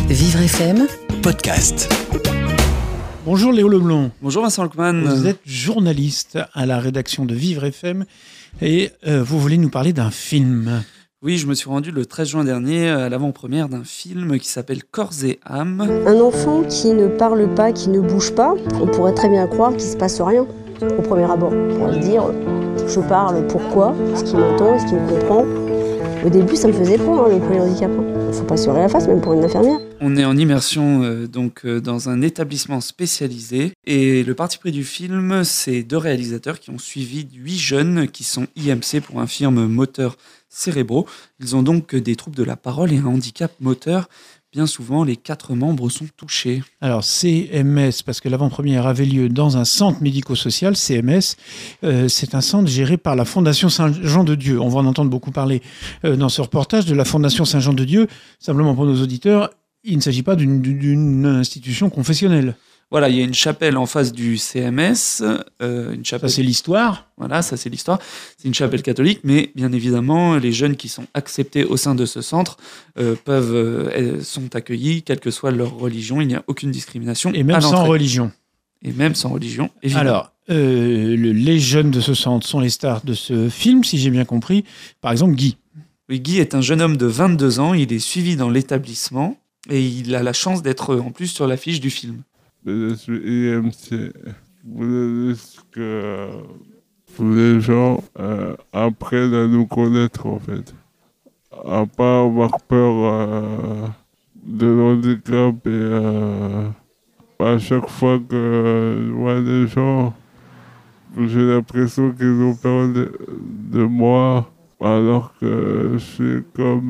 Vivre FM podcast. Bonjour Léo Leblond. Bonjour Vincent Luckman. Vous êtes journaliste à la rédaction de Vivre FM et vous voulez nous parler d'un film. Oui, je me suis rendu le 13 juin dernier à l'avant-première d'un film qui s'appelle Corps et âme. Un enfant qui ne parle pas, qui ne bouge pas, on pourrait très bien croire qu'il ne se passe rien au premier abord. On pourrait se dire, je parle, pourquoi? Est-ce qu'il m'entend? Est-ce qu'il me comprend? Au début, ça me faisait peur, le polyhandicap. Il ne faut pas se leurrer la face, même pour une infirmière. On est en immersion dans un établissement spécialisé et le parti pris du film, c'est 2 réalisateurs qui ont suivi 8 jeunes qui sont IMC pour infirmes moteurs cérébraux. Ils ont donc des troubles de la parole et un handicap moteur. Bien souvent, les 4 membres sont touchés. Alors CMS, parce que l'avant-première avait lieu dans un centre médico-social, CMS, c'est un centre géré par la Fondation Saint-Jean-de-Dieu. On va en entendre beaucoup parler dans ce reportage de la Fondation Saint-Jean-de-Dieu. Simplement pour nos auditeurs, il ne s'agit pas d'une institution confessionnelle. Voilà, il y a une chapelle en face du CMS. Une chapelle... Ça, c'est l'histoire. Voilà, ça, c'est l'histoire. C'est une chapelle catholique, mais bien évidemment, les jeunes qui sont acceptés au sein de ce centre sont accueillis, quelle que soit leur religion. Il n'y a aucune discrimination. Et même sans religion. Et même sans religion, évidemment. Alors, les jeunes de ce centre sont les stars de ce film, si j'ai bien compris. Par exemple, Guy. Oui, Guy est un jeune homme de 22 ans. Il est suivi dans l'établissement et il a la chance d'être en plus sur l'affiche du film. Je suis IMC. Vous voulez dire que les gens apprennent à nous connaître, en fait. À pas avoir peur de l'handicap et à chaque fois que je vois des gens, j'ai l'impression qu'ils ont peur de moi, alors que je suis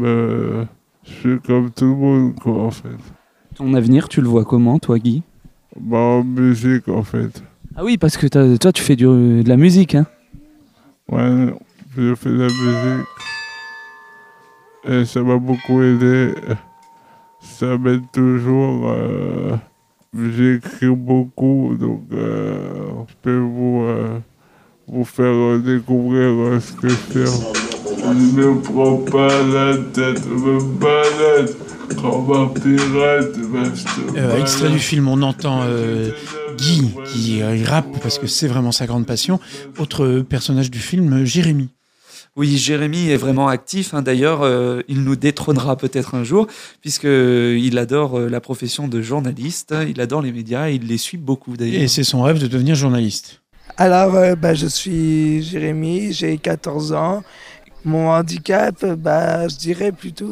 comme tout le monde, quoi, en fait. Ton avenir, tu le vois comment, toi, Guy ? En musique, en fait. Ah oui, parce que toi, tu fais de la musique, hein ? Ouais, je fais de la musique. Et ça m'a beaucoup aidé. Ça m'aide toujours. J'écris beaucoup, donc je peux vous faire découvrir ce que je fais. Je ne prends pas la tête, je me balade. Extrait du film, on entend Guy qui rappe parce que c'est vraiment sa grande passion. Autre personnage du film, Jérémy. Oui, Jérémy est vraiment actif. D'ailleurs, il nous détrônera peut-être un jour, puisqu'il adore la profession de journaliste, il adore les médias et il les suit beaucoup d'ailleurs. Et c'est son rêve de devenir journaliste. Alors, je suis Jérémy, j'ai 14 ans. Mon handicap, je dirais plutôt...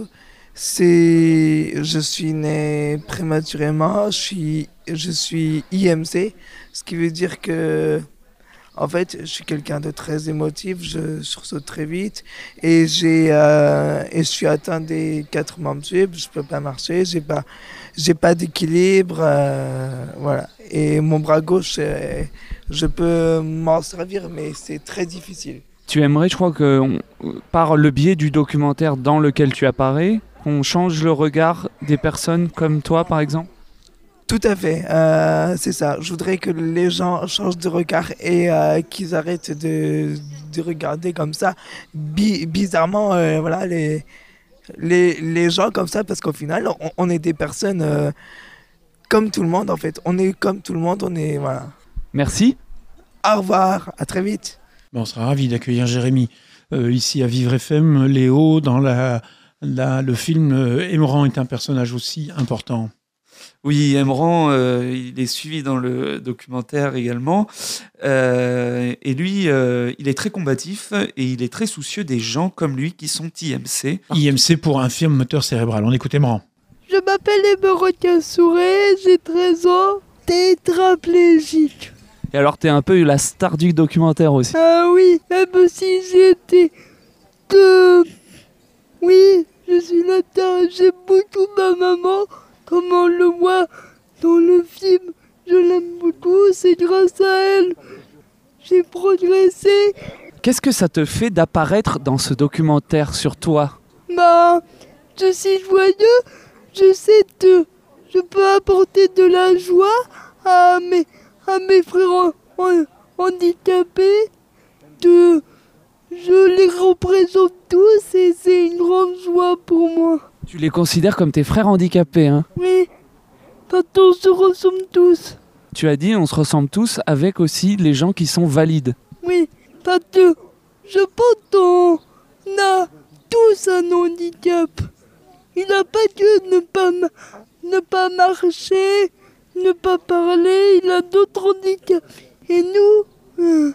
je suis né prématurément, je suis IMC, ce qui veut dire que, en fait, je suis quelqu'un de très émotif, je sursaute très vite et je suis atteint des 4 membres sup, je peux pas marcher, j'ai pas d'équilibre, voilà. Et mon bras gauche, je peux m'en servir, mais c'est très difficile. Tu aimerais, je crois que par le biais du documentaire dans lequel tu apparais, qu'on change le regard des personnes comme toi, par exemple? Tout à fait, c'est ça. Je voudrais que les gens changent de regard et qu'ils arrêtent de regarder comme ça, bizarrement, voilà, les gens comme ça, parce qu'au final, on est des personnes comme tout le monde, en fait. On est comme tout le monde, voilà. Merci. Au revoir, à très vite. On sera ravis d'accueillir Jérémy ici à Vivre FM. Léo, dans le film, Emran est un personnage aussi important. Oui, Emran, il est suivi dans le documentaire également. Et lui, il est très combatif et il est très soucieux des gens comme lui qui sont IMC. IMC pour infirme moteur cérébral. On écoute Emran. Je m'appelle Emran Kassouré, j'ai 13 ans, tétraplégique. Et alors, t'es un peu la star du documentaire aussi. Ah oui, même si j'étais Oui, je suis la star, j'aime beaucoup ma maman. Comme on le voit dans le film, je l'aime beaucoup, c'est grâce à elle. J'ai progressé. Qu'est-ce que ça te fait d'apparaître dans ce documentaire sur toi ? Je suis joyeux, je peux apporter de la joie à mes frères handicapés. Je les représente tous et c'est une grande joie pour moi. Tu les considères comme tes frères handicapés, hein? Oui, parce qu'on se ressemble tous. Tu as dit on se ressemble tous avec aussi les gens qui sont valides. Oui, parce que je pense qu'on a tous un handicap. Il n'a pas que ne pas marcher, ne pas parler, il a d'autres handicaps. Et nous,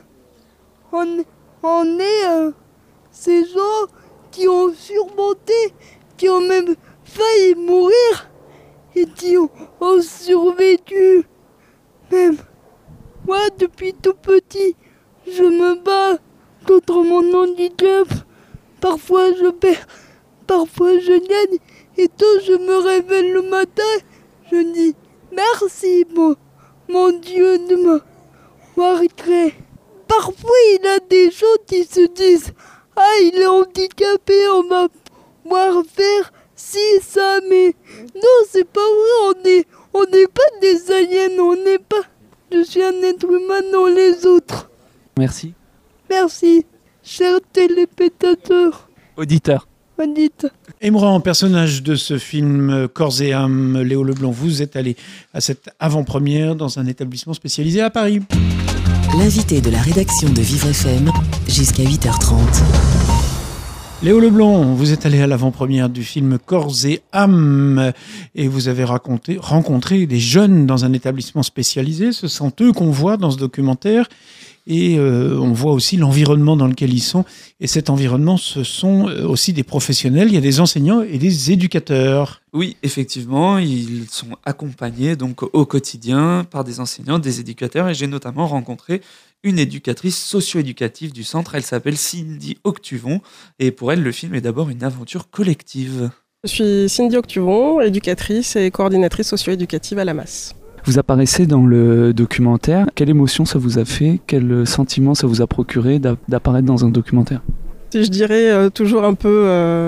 on est ces gens qui ont surmonté, qui ont même failli mourir et qui ont survécu. Même moi, depuis tout petit, je me bats contre mon handicap. Parfois je perds, parfois je gagne. Et quand je me réveille le matin, je dis merci mon Dieu de m'avoir créé. Parfois il y a des gens qui se disent ah il est handicapé, on va pouvoir faire ci, ça, mais non c'est pas vrai, on n'est pas des aliens, on n'est pas. Je suis un être humain dans les autres. Merci. Merci, chers téléspectateurs. Auditeur. Emran, personnage de ce film Corps et âme, Léo Leblanc, vous êtes allé à cette avant-première dans un établissement spécialisé à Paris. L'invité de la rédaction de Vivre FM jusqu'à 8h30. Léo Leblanc, vous êtes allé à l'avant-première du film Corps et âme et vous avez rencontré des jeunes dans un établissement spécialisé. Ce sont eux qu'on voit dans ce documentaire. Et on voit aussi l'environnement dans lequel ils sont. Et cet environnement, ce sont aussi des professionnels. Il y a des enseignants et des éducateurs. Oui, effectivement, ils sont accompagnés donc au quotidien par des enseignants, des éducateurs. Et j'ai notamment rencontré une éducatrice socio-éducative du centre. Elle s'appelle Cindy Octuvon. Et pour elle, le film est d'abord une aventure collective. Je suis Cindy Octuvon, éducatrice et coordinatrice socio-éducative à la Masse. Vous apparaissez dans le documentaire. Quelle émotion ça vous a fait? Quel sentiment ça vous a procuré d'apparaître dans un documentaire? Je dirais toujours un peu,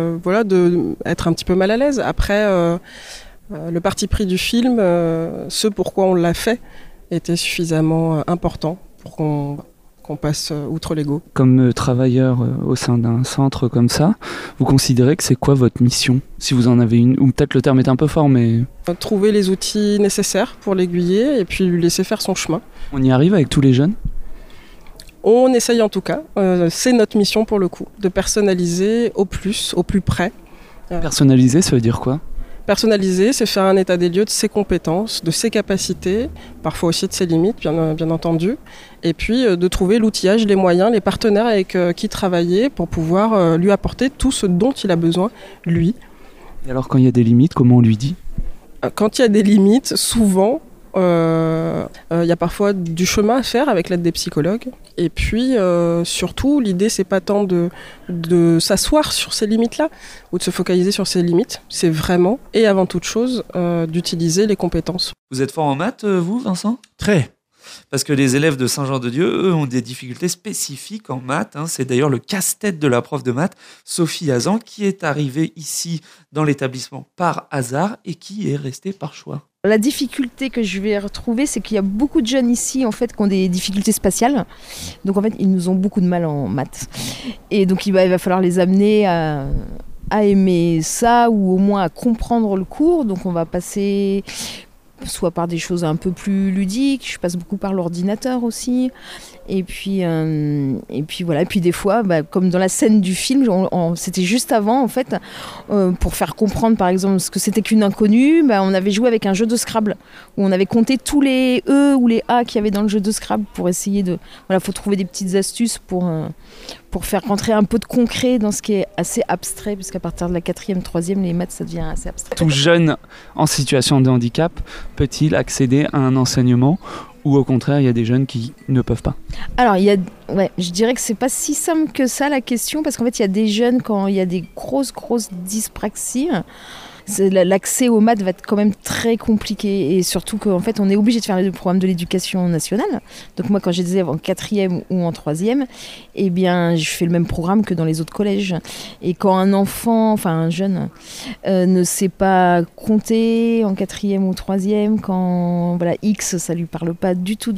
être un petit peu mal à l'aise. Après, le parti pris du film, ce pourquoi on l'a fait, était suffisamment important pour qu'on passe outre l'ego. Comme travailleur au sein d'un centre comme ça, vous considérez que c'est quoi votre mission? Si vous en avez une, ou peut-être le terme est un peu fort, mais... Trouver les outils nécessaires pour l'aiguiller et puis lui laisser faire son chemin. On y arrive avec tous les jeunes? On essaye en tout cas. C'est notre mission pour le coup, de personnaliser au plus près. Personnaliser, ça veut dire quoi? Personnaliser, c'est faire un état des lieux de ses compétences, de ses capacités, parfois aussi de ses limites, bien entendu. Et puis de trouver l'outillage, les moyens, les partenaires avec qui travailler pour pouvoir lui apporter tout ce dont il a besoin, lui. Et alors quand il y a des limites, comment on lui dit? Quand il y a des limites, souvent, il y a parfois du chemin à faire avec l'aide des psychologues. Et puis, surtout, l'idée, c'est pas tant de s'asseoir sur ces limites-là ou de se focaliser sur ces limites. C'est vraiment, et avant toute chose, d'utiliser les compétences. Vous êtes fort en maths, vous, Vincent? Très. Parce que les élèves de Saint-Jean-de-Dieu, eux, ont des difficultés spécifiques en maths. C'est d'ailleurs le casse-tête de la prof de maths, Sophie Hazan, qui est arrivée ici dans l'établissement par hasard et qui est restée par choix. La difficulté que je vais retrouver, c'est qu'il y a beaucoup de jeunes ici en fait, qui ont des difficultés spatiales. Donc en fait, ils nous ont beaucoup de mal en maths. Et donc il va falloir les amener à aimer ça ou au moins à comprendre le cours. Donc on va passer soit par des choses un peu plus ludiques, je passe beaucoup par l'ordinateur aussi. Et puis voilà. Et puis des fois, comme dans la scène du film, c'était juste avant en fait, pour faire comprendre par exemple ce que c'était qu'une inconnue, on avait joué avec un jeu de Scrabble où on avait compté tous les E ou les A qu'il y avait dans le jeu de Scrabble pour essayer de, faut trouver des petites astuces pour faire rentrer un peu de concret dans ce qui est assez abstrait, parce qu'à partir de la 4e, 3e, les maths ça devient assez abstrait. Tout jeune en situation de handicap peut-il accéder à un enseignement? Ou au contraire, il y a des jeunes qui ne peuvent pas? Alors, je dirais que c'est pas si simple que ça la question, parce qu'en fait, il y a des jeunes, quand il y a des grosses dyspraxies, l'accès aux maths va être quand même très compliqué. Et surtout qu'en fait, on est obligé de faire le programme de l'éducation nationale. Donc moi, quand je disais en 4e ou en 3e, eh bien, je fais le même programme que dans les autres collèges. Et quand un enfant, un jeune, ne sait pas compter en 4e ou 3e, quand X, ça lui parle pas du tout,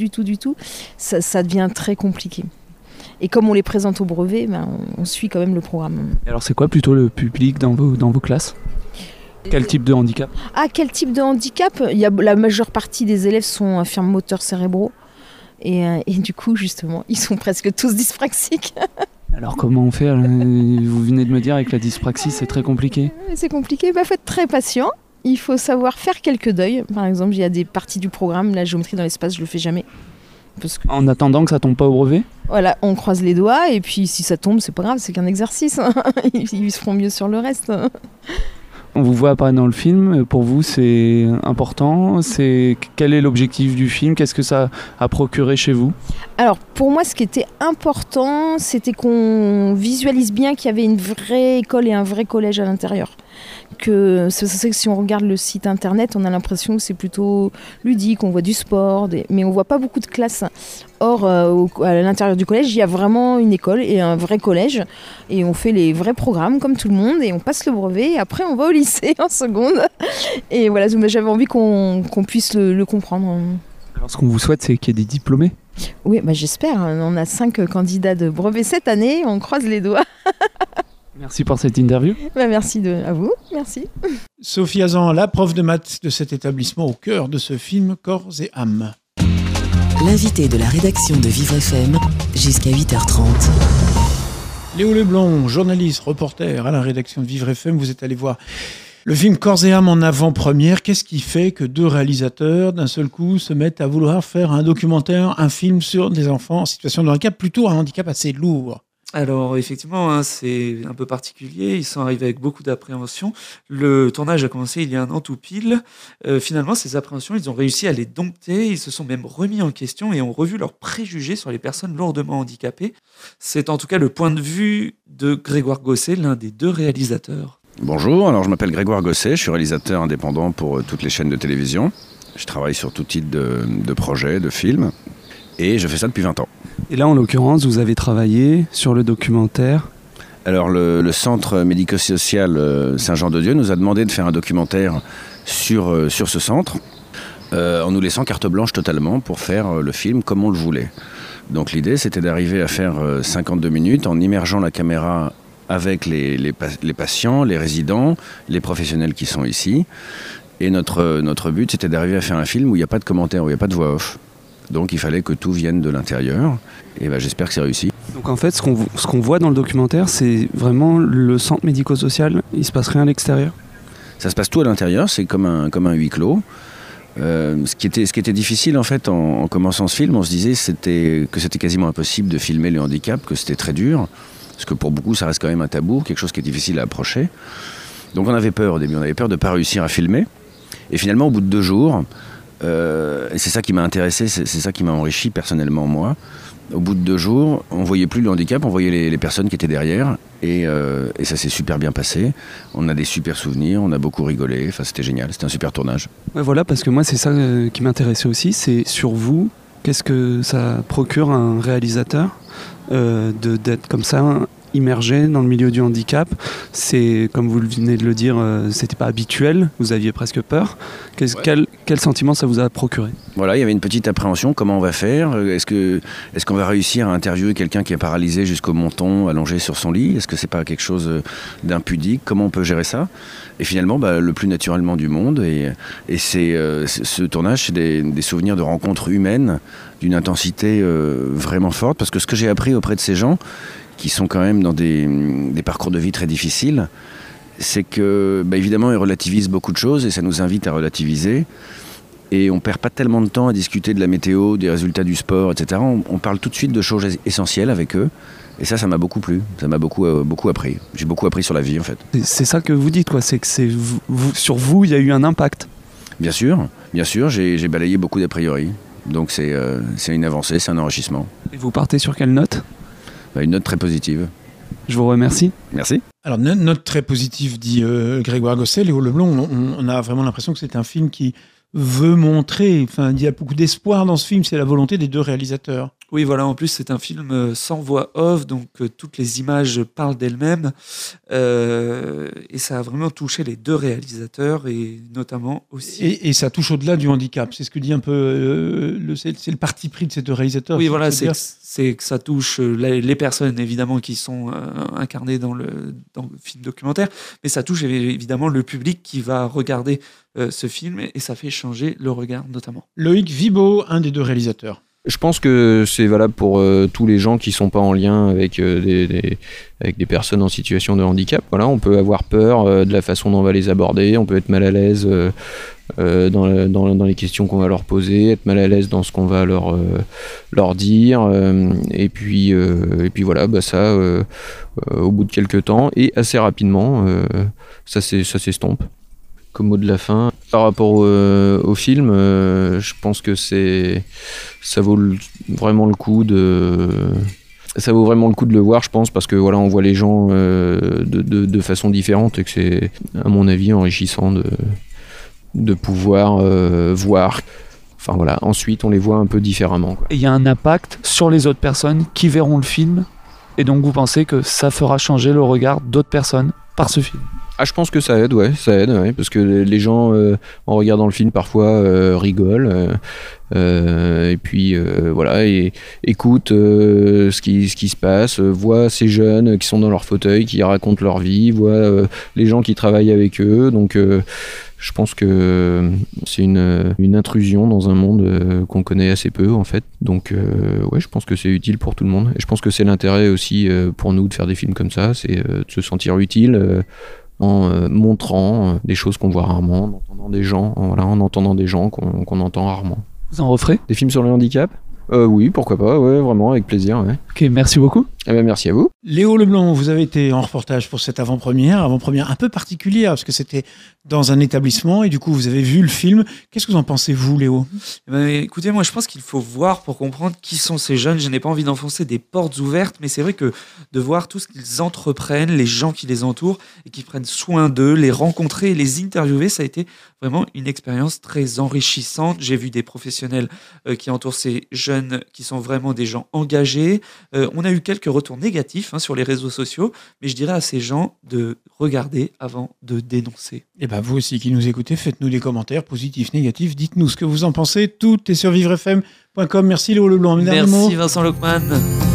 ça devient très compliqué. Et comme on les présente au brevet, on suit quand même le programme. Et alors c'est quoi plutôt le public dans vos classes ? Quel type de handicap ? Ah, quel type de handicap ? La majeure partie des élèves sont infirmes moteurs cérébraux. Et du coup, justement, ils sont presque tous dyspraxiques. Alors comment on fait ? Vous venez de me dire avec la dyspraxie, c'est très compliqué. C'est compliqué, faut être très patient. Il faut savoir faire quelques deuils. Par exemple, il y a des parties du programme, la géométrie dans l'espace, je le fais jamais. Parce que... En attendant que ça tombe pas au brevet ? Voilà, on croise les doigts et puis si ça tombe, c'est pas grave, c'est qu'un exercice. Ils se feront mieux sur le reste. On vous voit apparaître dans le film, pour vous c'est important, quel est l'objectif du film, qu'est-ce que ça a procuré chez vous ? Alors pour moi ce qui était important c'était qu'on visualise bien qu'il y avait une vraie école et un vrai collège à l'intérieur. Que si on regarde le site internet on a l'impression que c'est plutôt ludique, on voit du sport, mais on voit pas beaucoup de classes. Or à l'intérieur du collège il y a vraiment une école et un vrai collège et on fait les vrais programmes comme tout le monde et on passe le brevet et après on va au lycée en seconde et voilà j'avais envie qu'on puisse le comprendre. Alors ce qu'on vous souhaite c'est qu'il y ait des diplômés. Oui j'espère, on a 5 candidats de brevet cette année, on croise les doigts. Merci pour cette interview. Merci à vous, merci. Sophie Azan, la prof de maths de cet établissement au cœur de ce film Corps et âme. L'invité de la rédaction de Vivre FM jusqu'à 8h30. Léo Leblond, journaliste, reporter à la rédaction de Vivre FM, vous êtes allé voir le film Corps et âme en avant-première. Qu'est-ce qui fait que 2 réalisateurs d'un seul coup se mettent à vouloir faire un documentaire, un film sur des enfants en situation de handicap, plutôt un handicap assez lourd ? Alors effectivement, c'est un peu particulier, ils sont arrivés avec beaucoup d'appréhension. Le tournage a commencé il y a 1 an tout pile. Finalement, ces appréhensions, ils ont réussi à les dompter, ils se sont même remis en question et ont revu leurs préjugés sur les personnes lourdement handicapées. C'est en tout cas le point de vue de Grégoire Gosset, l'un des 2 réalisateurs. Bonjour, alors je m'appelle Grégoire Gosset, je suis réalisateur indépendant pour toutes les chaînes de télévision. Je travaille sur tout type de projets, de films, et je fais ça depuis 20 ans. Et là, en l'occurrence, vous avez travaillé sur le documentaire. Alors, le centre médico-social Saint-Jean-de-Dieu nous a demandé de faire un documentaire sur ce centre, en nous laissant carte blanche totalement pour faire le film comme on le voulait. Donc l'idée, c'était d'arriver à faire 52 minutes en immergeant la caméra avec les patients, les résidents, les professionnels qui sont ici. Et notre but, c'était d'arriver à faire un film où il n'y a pas de commentaires, où il n'y a pas de voix off. Donc il fallait que tout vienne de l'intérieur, et j'espère que c'est réussi. Donc en fait, ce qu'on voit dans le documentaire, c'est vraiment le centre médico-social, il ne se passe rien à l'extérieur ? Ça se passe tout à l'intérieur, c'est comme un huis clos. Ce qui était difficile en fait en commençant ce film, on se disait que c'était quasiment impossible de filmer le handicap, que c'était très dur, parce que pour beaucoup ça reste quand même un tabou, quelque chose qui est difficile à approcher. Donc on avait peur au début, on avait peur de ne pas réussir à filmer, et finalement au bout de 2 jours, et c'est ça qui m'a intéressé, c'est ça qui m'a enrichi personnellement moi. Au bout de 2 jours, on voyait plus le handicap, on voyait les personnes qui étaient derrière, et ça s'est super bien passé. On a des super souvenirs, on a beaucoup rigolé, enfin c'était génial, c'était un super tournage. Ouais, voilà, parce que moi c'est ça qui m'intéressait aussi, c'est sur vous, qu'est-ce que ça procure à un réalisateur d'être comme ça immergé dans le milieu du handicap. C'est, comme vous venez de le dire, c'était pas habituel, vous aviez presque peur. Quel sentiment ça vous a procuré ? Voilà, il y avait une petite appréhension, comment on va faire ? Est-ce qu'on va réussir à interviewer quelqu'un qui est paralysé jusqu'au menton, allongé sur son lit ? Est-ce que c'est pas quelque chose d'impudique ? Comment on peut gérer ça ? Et finalement, le plus naturellement du monde. Et ce tournage, c'est des souvenirs de rencontres humaines, d'une intensité vraiment forte. Parce que ce que j'ai appris auprès de ces gens, qui sont quand même dans des parcours de vie très difficiles, c'est que, évidemment, ils relativisent beaucoup de choses et ça nous invite à relativiser. Et on perd pas tellement de temps à discuter de la météo, des résultats du sport, etc. On parle tout de suite de choses essentielles avec eux. Et ça m'a beaucoup plu. Ça m'a beaucoup appris. J'ai beaucoup appris sur la vie, en fait. C'est ça que vous dites, quoi. C'est que sur vous, il y a eu un impact. Bien sûr. J'ai balayé beaucoup d'a priori. Donc c'est une avancée, c'est un enrichissement. Et vous partez sur quelle note ? Une note très positive. Je vous remercie. Merci. Alors, note très positive, dit Grégoire Gosset. Léo Leblond, on a vraiment l'impression que c'est un film qui veut montrer, il y a beaucoup d'espoir dans ce film, c'est la volonté des 2 réalisateurs. Oui, voilà, en plus c'est un film sans voix off, donc toutes les images parlent d'elles-mêmes, et ça a vraiment touché les deux réalisateurs, et notamment aussi... Et ça touche au-delà du handicap, c'est ce que dit un peu, c'est le parti pris de ces deux réalisateurs. Oui, voilà, c'est que ça touche les personnes, évidemment, qui sont incarnées dans le film documentaire, mais ça touche évidemment le public qui va regarder ce film, et ça fait changer le regard, notamment. Loïc Vibo, un des deux réalisateurs. Je pense que c'est valable pour tous les gens qui sont pas en lien avec avec des personnes en situation de handicap. Voilà, on peut avoir peur de la façon dont on va les aborder, on peut être mal à l'aise dans les questions qu'on va leur poser, être mal à l'aise dans ce qu'on va leur dire, et puis voilà, ça au bout de quelques temps et assez rapidement, ça s'estompe. Comme mot de la fin, par rapport au film, je pense que ça vaut vraiment le coup de le voir, je pense, parce que voilà, on voit les gens de façon différente et que c'est, à mon avis, enrichissant de pouvoir voir. Enfin voilà, ensuite on les voit un peu différemment, quoi. Et il y a un impact sur les autres personnes qui verront le film, et donc vous pensez que ça fera changer le regard d'autres personnes par ce film? Ah, je pense que ça aide, parce que les gens, en regardant le film, parfois rigolent, et puis voilà, et écoutent ce qui se passe, voient ces jeunes qui sont dans leur fauteuil, qui racontent leur vie, voient les gens qui travaillent avec eux, donc je pense que c'est une intrusion dans un monde qu'on connaît assez peu, en fait, donc ouais, je pense que c'est utile pour tout le monde, et je pense que c'est l'intérêt aussi pour nous de faire des films comme ça, c'est de se sentir utile, en montrant des choses qu'on voit rarement, en entendant des gens qu'on entend rarement. Vous en referez des films sur le handicap? Oui, pourquoi pas, ouais, vraiment, avec plaisir. Ouais. Ok, merci beaucoup. Eh bien, merci à vous. Léo Leblanc, vous avez été en reportage pour cette avant-première un peu particulière, parce que c'était dans un établissement, et du coup, vous avez vu le film. Qu'est-ce que vous en pensez, vous, Léo ? Écoutez, moi, je pense qu'il faut voir pour comprendre qui sont ces jeunes. Je n'ai pas envie d'enfoncer des portes ouvertes, mais c'est vrai que de voir tout ce qu'ils entreprennent, les gens qui les entourent, et qui prennent soin d'eux, les rencontrer, les interviewer, ça a été vraiment une expérience très enrichissante. J'ai vu des professionnels qui entourent ces jeunes, qui sont vraiment des gens engagés. On a eu quelques retours négatifs sur les réseaux sociaux, mais je dirais à ces gens de regarder avant de dénoncer. Et vous aussi qui nous écoutez, faites-nous des commentaires positifs, négatifs, dites-nous ce que vous en pensez. Tout est sur vivrefm.com. Merci Léo Leblanc. Merci Vincent Lockman.